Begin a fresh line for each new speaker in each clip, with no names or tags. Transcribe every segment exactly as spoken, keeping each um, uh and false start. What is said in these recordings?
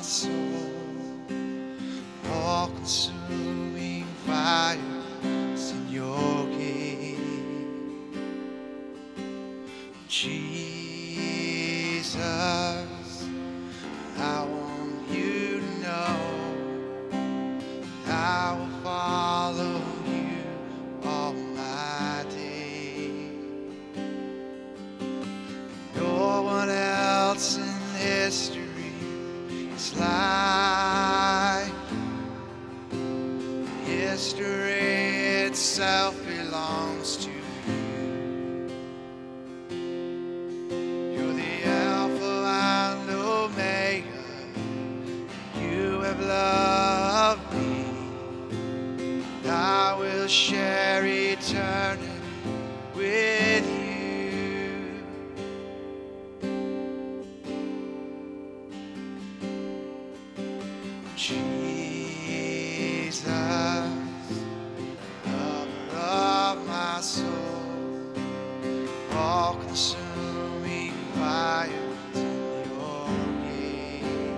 soul. All-consuming fire is in your gate. Jesus, I want you to know I will follow you all my days. No one else in history is like you. History itself belongs to you. You're the Alpha and Omega. You have loved me. I will share eternity with you. Jesus, lover of my soul, all-consuming fire in your gate.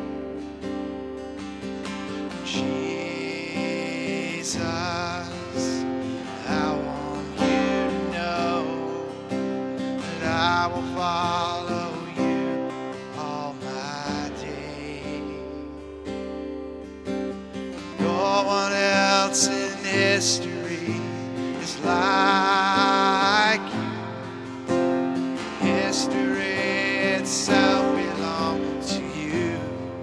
Jesus, I want you to know that I will follow you all my days. No one else in history is like you. History itself belongs to you.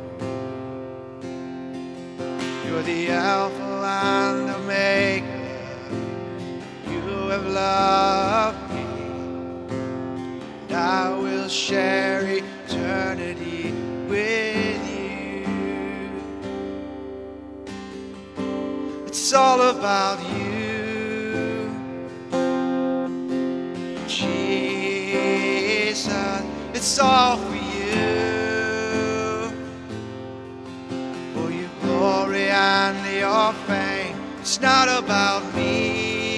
You're the Alpha and Omega. You have loved me, and I will share eternity with you. It's all about you, Jesus. It's all for you, for your glory and your fame. It's not about me.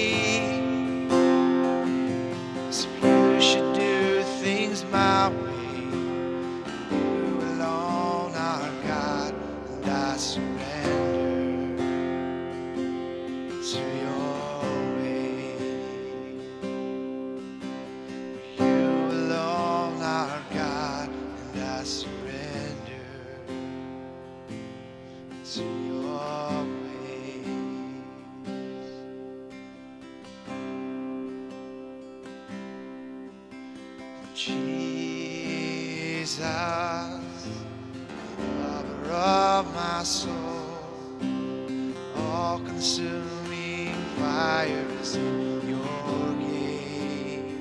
So you should do things my way. You alone are God, and I surrender to your way. You alone are God, and I surrender to your ways. Jesus, lover of my soul, all-consuming fires in your gate.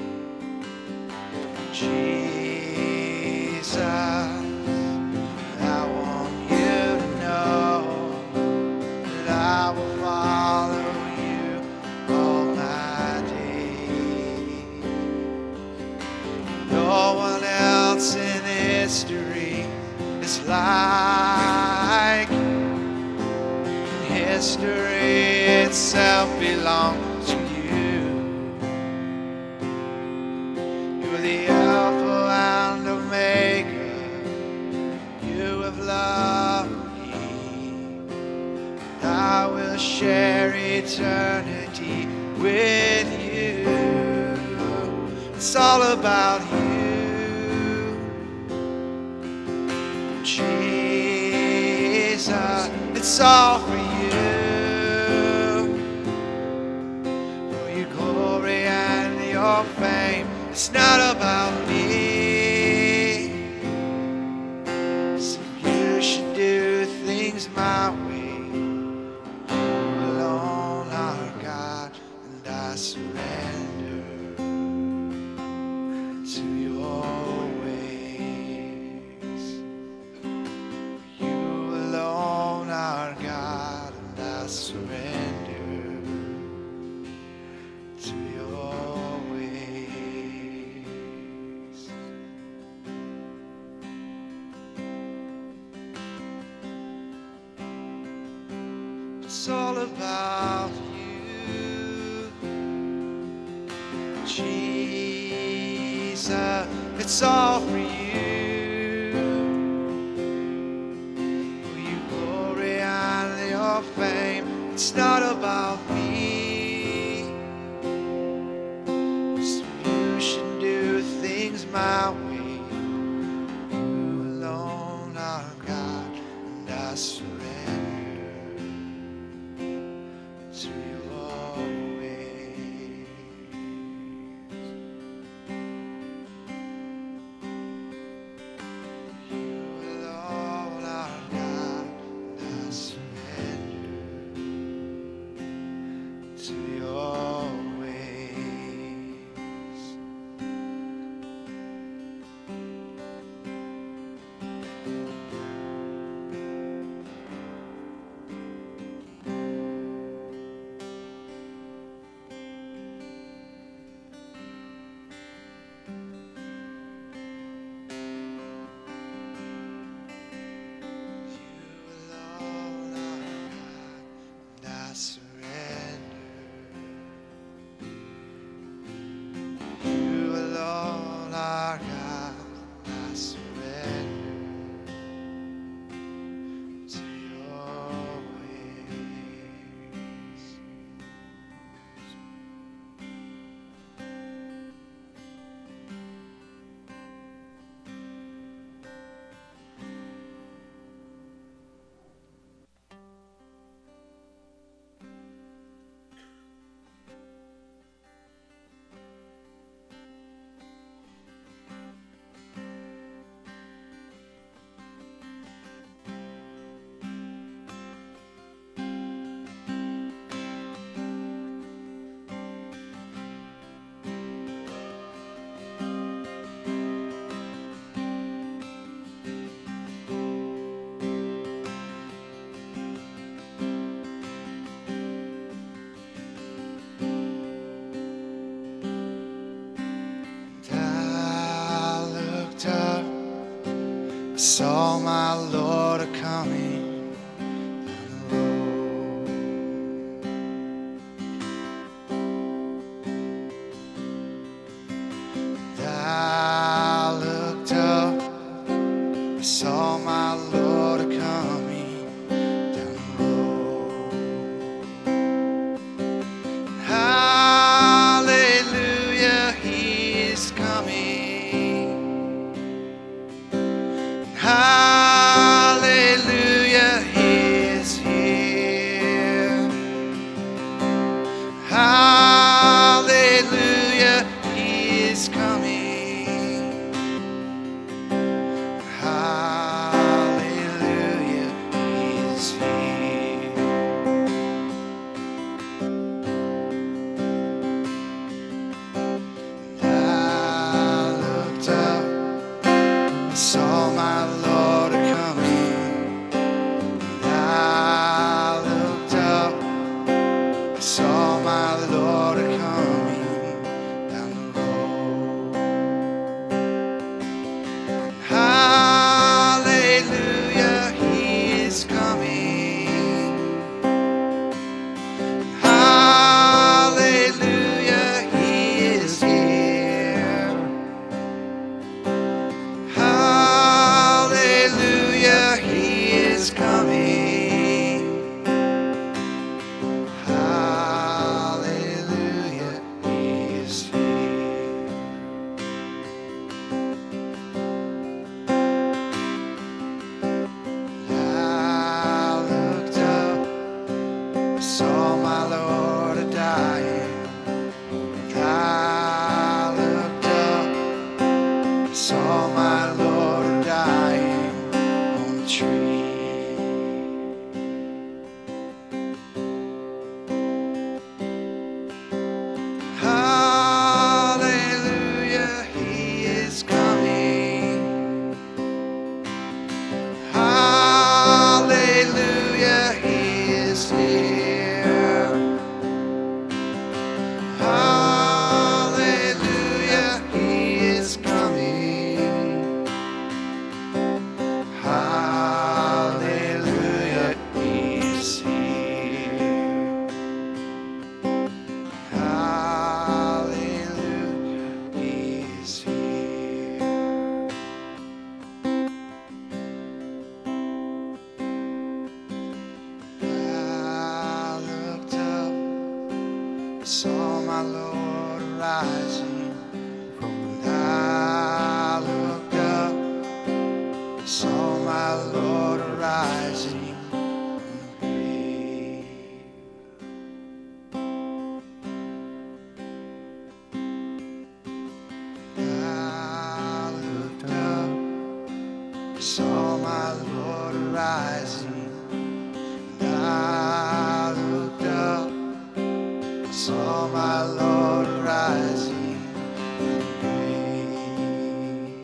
Jesus, I want you to know that I will follow you all my days. No one else in history is like you. History itself belongs to you. You're the Alpha and Omega. You have loved me. I will share eternity with you. It's all about you, Jesus. It's all for you, for your glory and your fame. It's not about me. So you should do things my way. You alone are God, and I surrender to your ways. You alone are God, and I surrender to your ways. It's all about you, Jesus. It's all for you. saw my Lord a-coming down the road. I looked up, I saw my Lord a-coming down the road. Hallelujah, He is coming. Hallelujah, He is here. Hallelujah, He is coming. Hallelujah, He is here. I looked up, I saw my Lord a-coming. I looked up, I saw my Lord a-coming down the road. Hallelujah, He is coming. Hallelujah, He is here. Hallelujah, He is coming. Hallelujah, He is here. I looked up, I saw my Lord a-dying. I looked up, I saw my Lord a-dying on the tree. Hallelujah, He is coming. Hallelujah, He is here. Hallelujah, He is coming. Hallelujah, He is here. Hallelujah, He is here. I looked up, saw my Lord rising. And I looked up, saw my Lord rising from the grave. I looked up, saw my Lord rising. And I looked up, saw my Lord rising from the grave.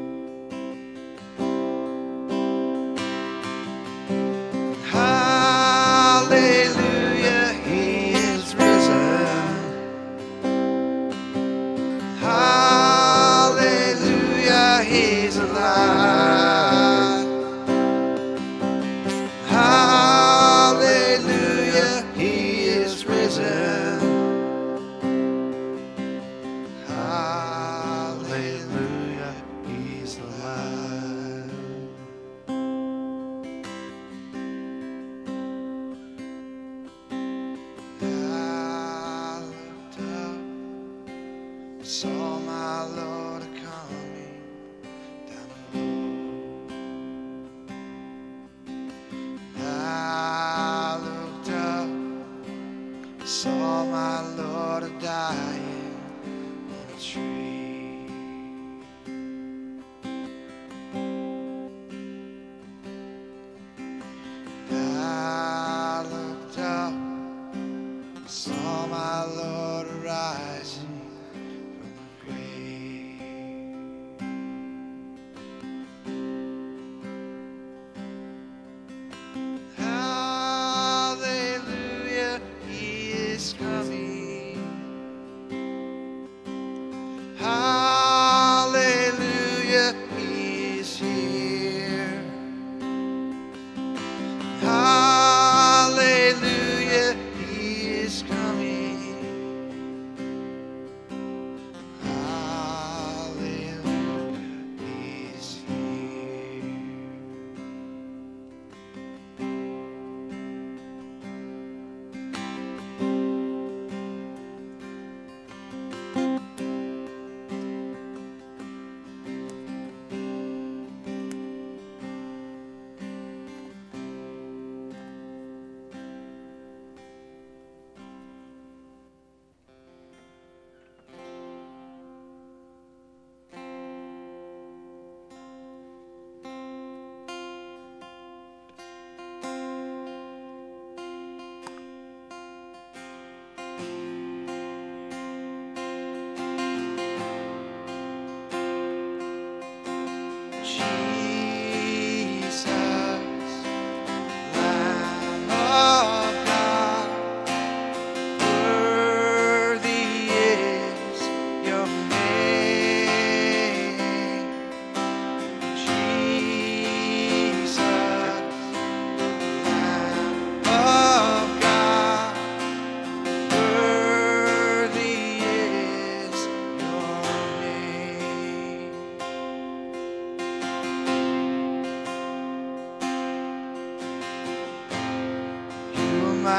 Hallelujah, He is risen. Hallelujah, He's alive. Hallelujah, He is risen. Hallelujah, He's alive. I looked up, saw my Lord a-coming down the road. I looked up, saw my Lord a-dying on a tree.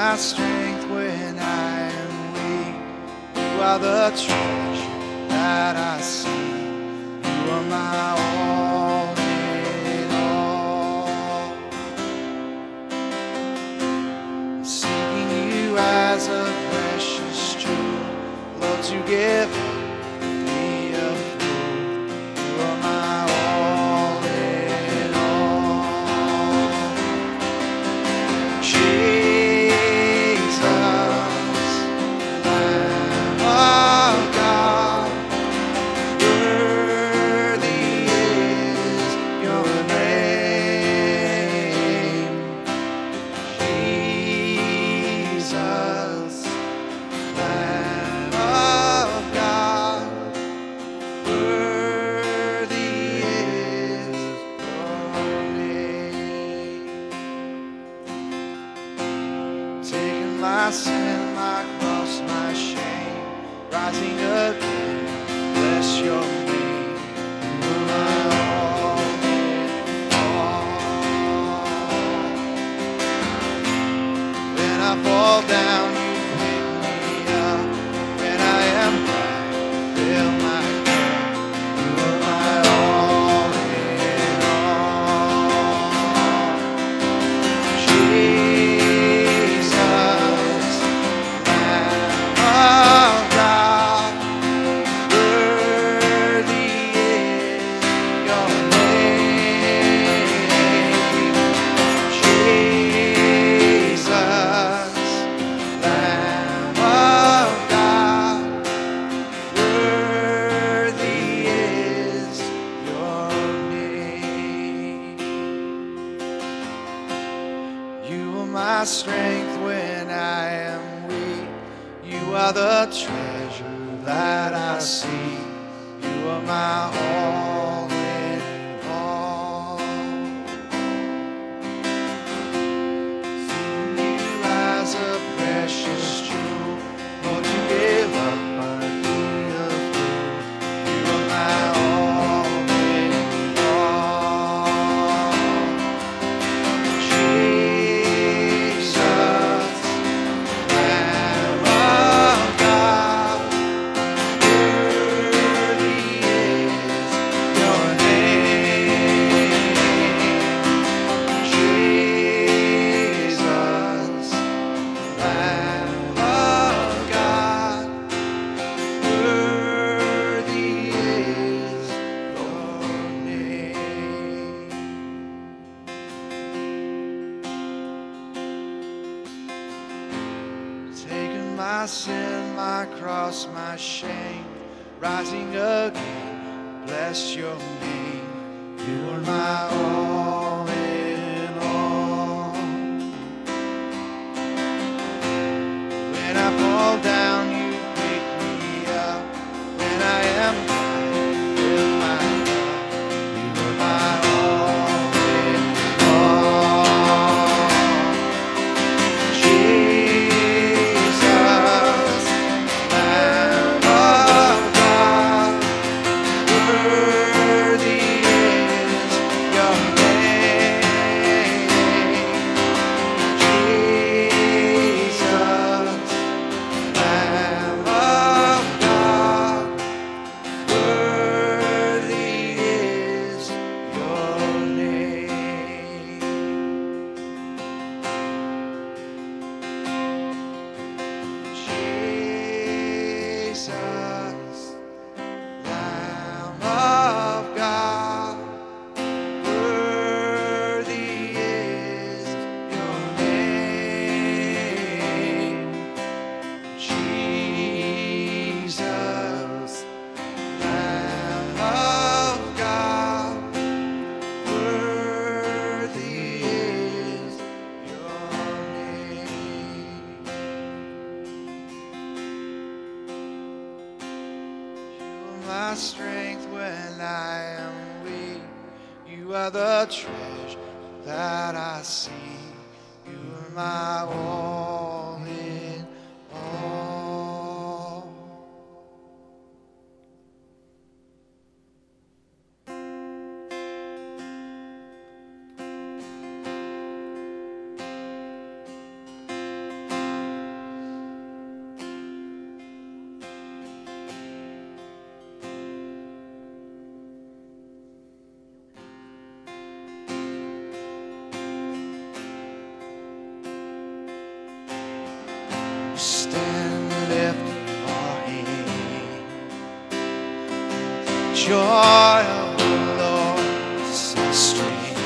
my strength when I am weak. You are the treasure that I see. You are my all in all. Seeking you as a precious jewel, Lord, to give me a fool. You are my all in all. Jesus, Lamb of God, worthy is your name. Jesus, Lamb of God, worthy is your name. Taking my sin, my cross, my shame, rising again, bless your name. You are my all in all. When I fall down, you pick me up. When I am blind, fill my cup. You are my all in all. Jesus, Lamb of God, worthy is your name. Jesus, Lamb of God, worthy is your name. You are my strength when I am weak. You are the treasure that I see. You are my all in all. Seeing you as a precious jewel, Lord, you give up my need of food. You are my all in all. Jesus, Lamb of God, worthy is your name. Jesus, Lamb of God, worthy is your name. Taking my sin, my cross, my shame, rising again, bless your name. You are my all in all. When I fall down, you pick me up. When I am blind, fill my cup. You are my all in all. Jesus, Lamb of God, worthy is your name. Jesus, Lamb of God, worthy is your name. Jesus, Lamb of God, worthy is your name. Jesus, Lamb of God, worthy is your name. You are my strength when I am weak. You are the treasure that I see. You are my all in all. joy of the Lord is our strength.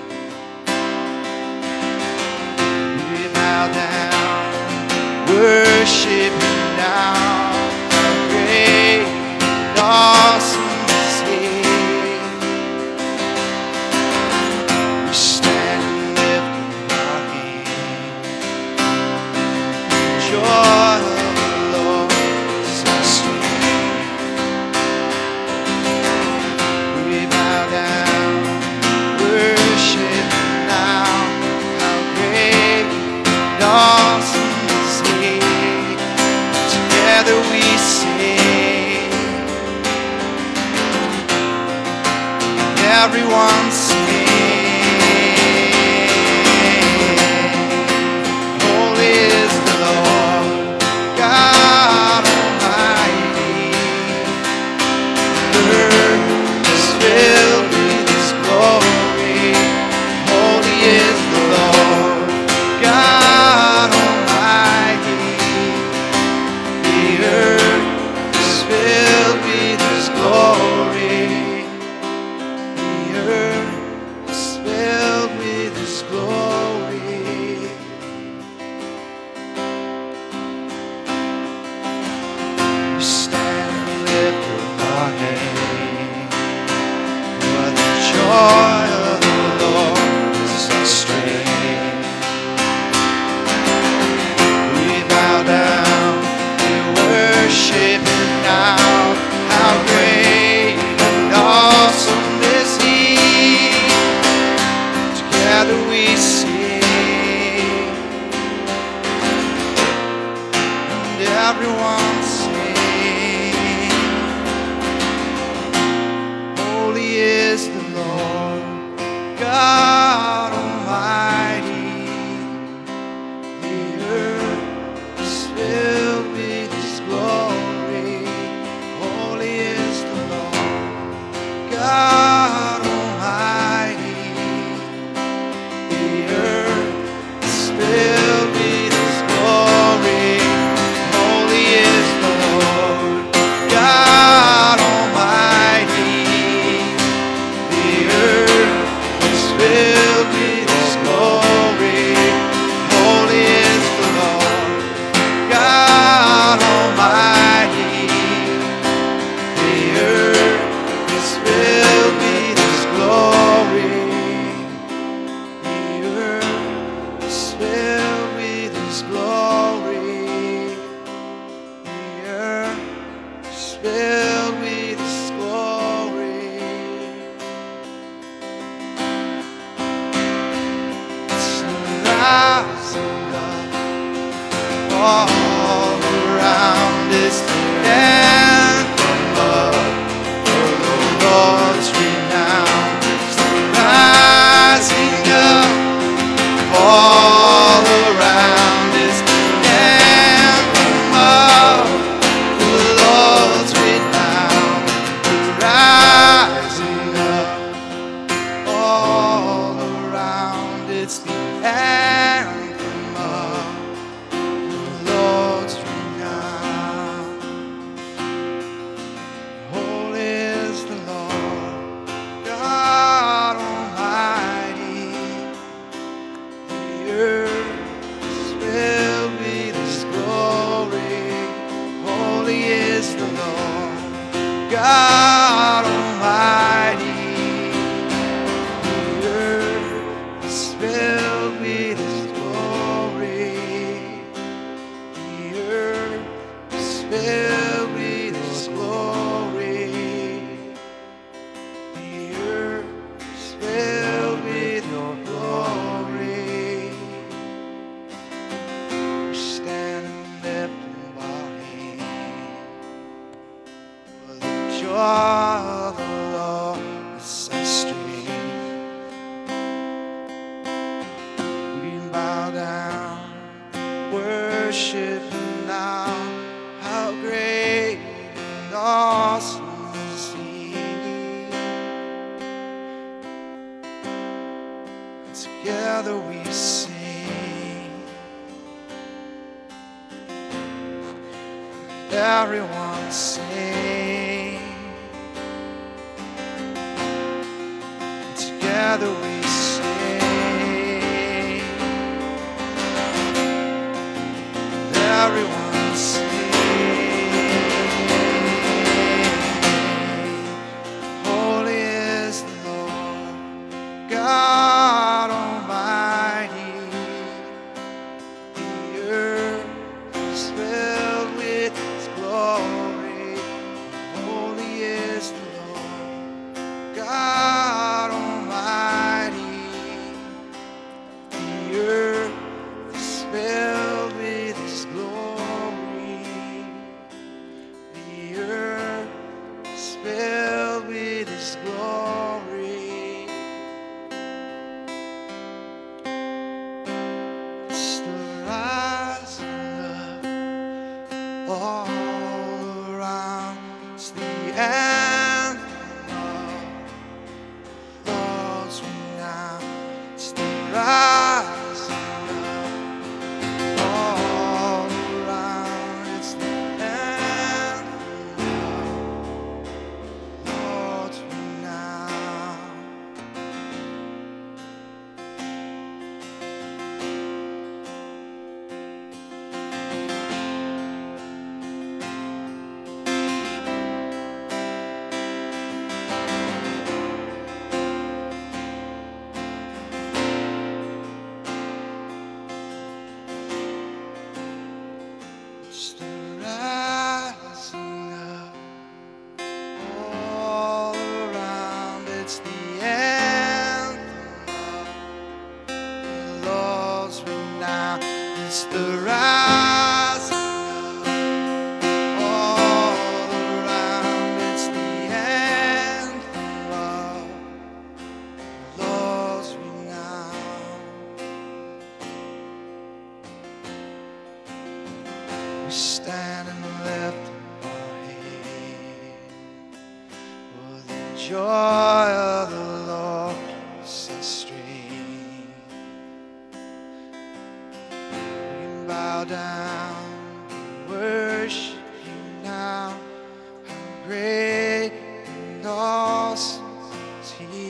We bow down, worship Him now. How great and awesome is He. We stand and lift our hands. Joy of the Lord is our strength. We bow down, worship now. How great and awesome is He. Together we sing. Everyone sing. Holy is the Lord God Almighty. The earth is filled with His glory. Holy is the Lord God Almighty. The earth is filled with His glory. The earth is filled with His glory. We stand and lift up our hands. For the joy of the Lord is our strength. We bow down, we worship Him now. How great and awesome is He. Together we sing. And everyone sing. Holy is the Lord God Almighty. The earth is filled with His glory. Holy is the Lord God Almighty. The earth is filled with His glory. Holy is the Lord God Almighty. The earth is filled with His glory. Holy is the Lord God Almighty. The earth is filled with His glory. The earth is filled with His glory. The earth is filled with His glory. It's the rising up all around us. The anthem of the Lord's renown. It's the rising up all around us. The anthem of the Lord's renown. The rising up all around. It's the anthem of the Lord's renown. Holy is the Lord God Almighty. The earth is filled with His glory. Holy is the Lord God Almighty. The earth is filled with His glory. The earth is filled with His glory. The earth is filled with Your glory. We stand and lift up our hands. For the joy of the Lord is our strength. We bow down, worship Him now. How great and awesome is He. Together we sing. Everyone sing. together we sing. Everyone sing. Holy is the Lord God Almighty. The earth is filled with His glory. Holy is the Lord God Almighty. The earth is filled with His glory. The earth is filled with His glory. It's the rising up all around. It's the anthem of Lord's renown. It's the rising up all around. It's the anthem of Lord's renown. It's the rising up all around. It's the anthem of the Lord's renown. It's the rising up all around. It's the anthem of the Lord's renown. We stand and lift our head, for the joy of the Lord is our strength. We bow down and worship You now. How great and awesome is He.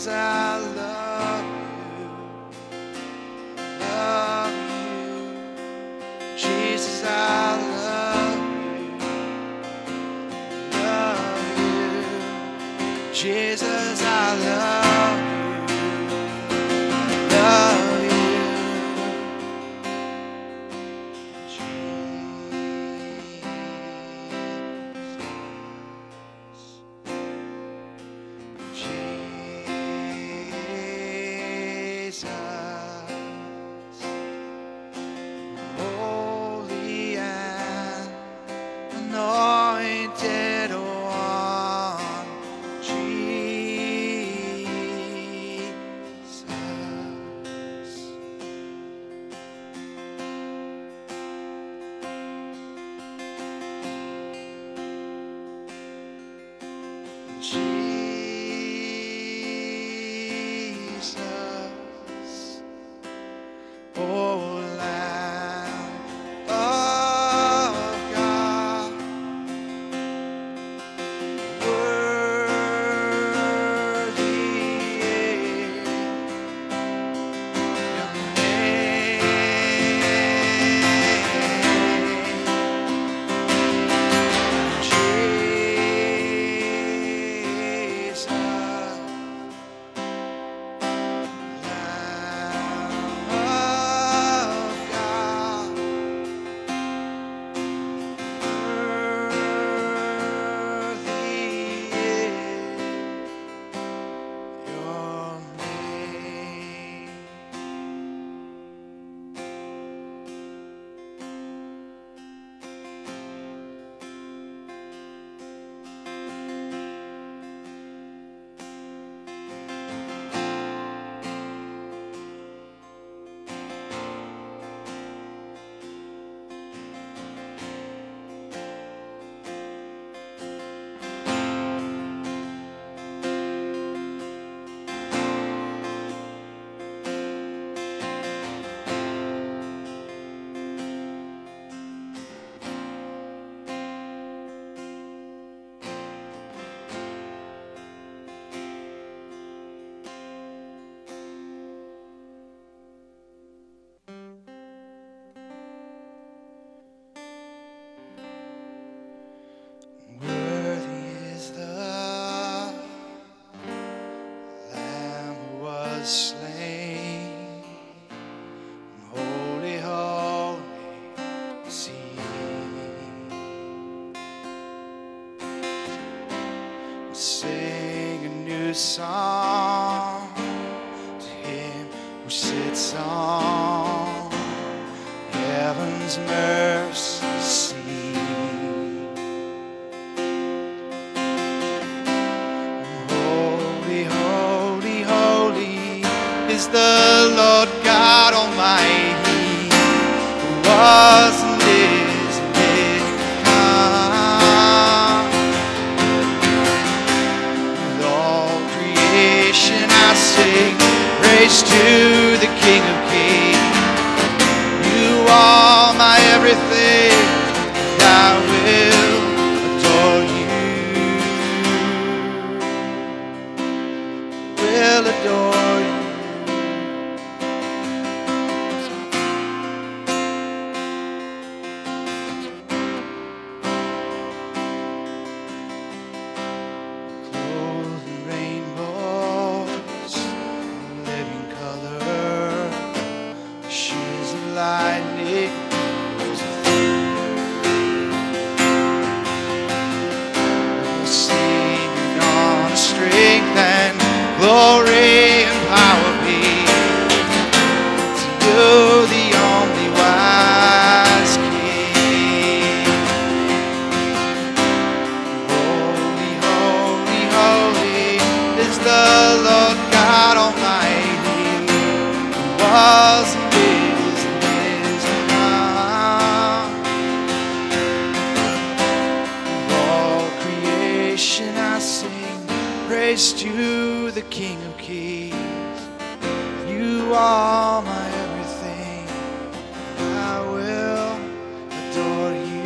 Jesus, I love you, love you. Jesus, I love you, love you. Jesus, I love you, love you. Jesus, holy and anointed one, Jesus. Jesus, O Lamb of God, worthy is your name, Jesus. Worthy is the Lamb who was slain. Holy, holy is He. Sing a new song to Him who sits on heaven's mercy seat. Is the Lord God Almighty, who was and is and is to come. With all creation I sing praise to the King of Kings. You are my everything, and I will adore you, will adore you. Glory and power be to you, the only wise King. Holy, holy, holy is the Lord God Almighty, who was and is and is to come. Of all creation I sing praise to the King of Kings. You are my everything, I will adore you.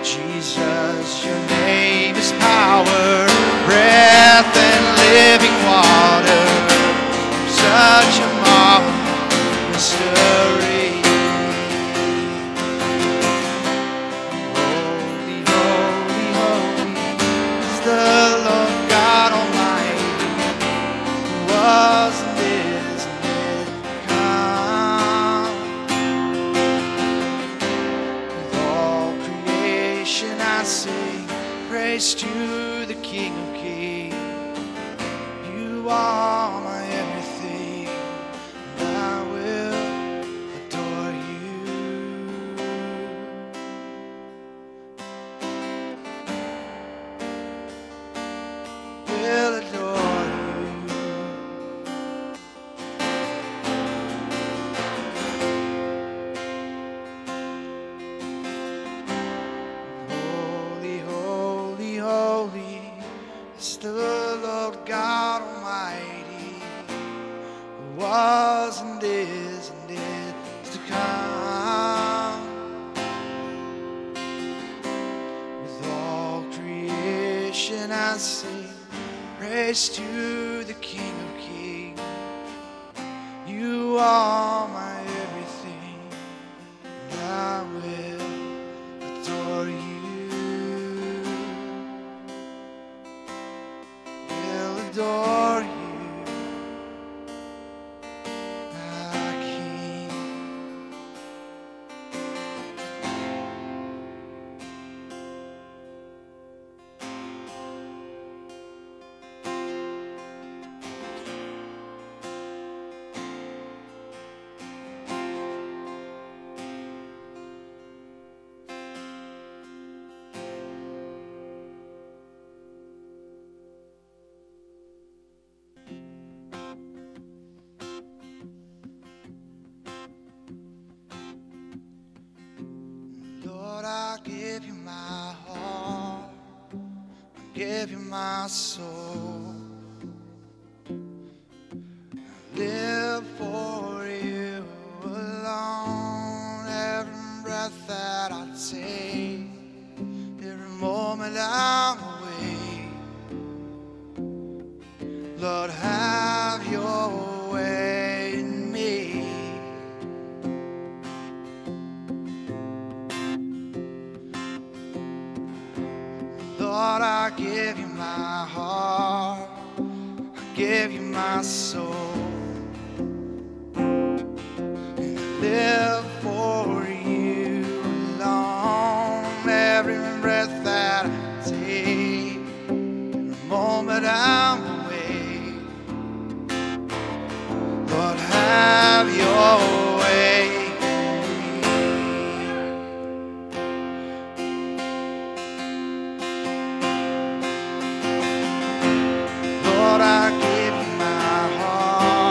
Jesus, your name is power, breath and living water. Such a marvelous mystery. Holy, holy, holy is the Lord God Almighty, who was and is and is to come. With all creation I sing praise to the King of Kings. You are my everything, and I will adore you. Will adore you. Holy, holy, holy is the Lord God Almighty, who was and is and is to come. With all creation I sing praise to the King of Kings. You are my everything, and I will adore you. Will adore you, my King. Lord, I give you my heart, I give you my soul. I live for you alone. Every breath that I take, every moment I'm awake, Lord, have your way in me. Lord, I give you my heart, I give you my soul. And I live for you alone. Every breath that I take, every moment I'm awake, Lord, have your way. Lord, I give you my heart.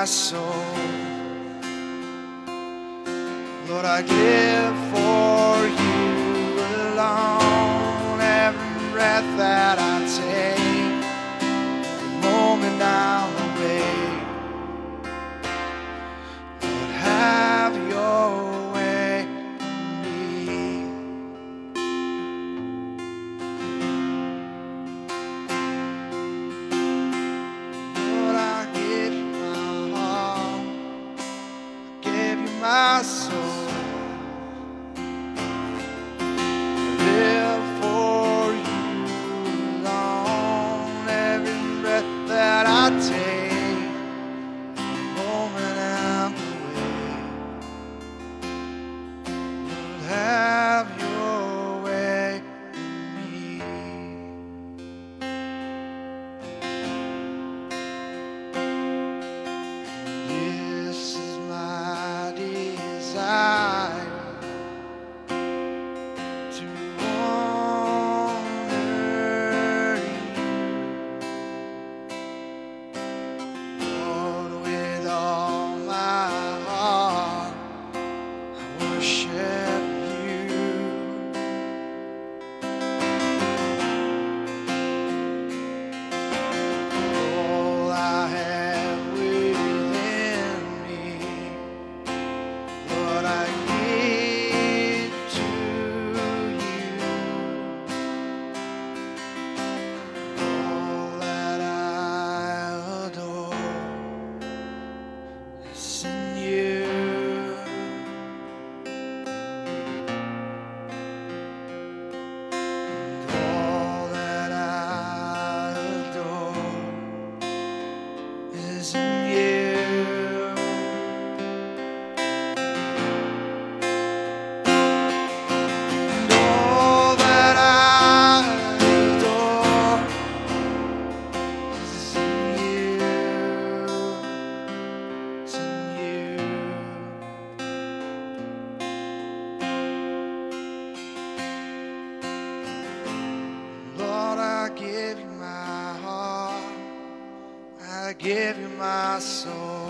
my soul. Lord, I live for you alone. Every breath that I take, every moment I'm awake. Lord, have your way in me. Lord, I give you my heart, I give you my soul. That I take the moment I'm away. Lord, have your way in me. This is my desire, to honor you. I give you my heart, I give you my soul.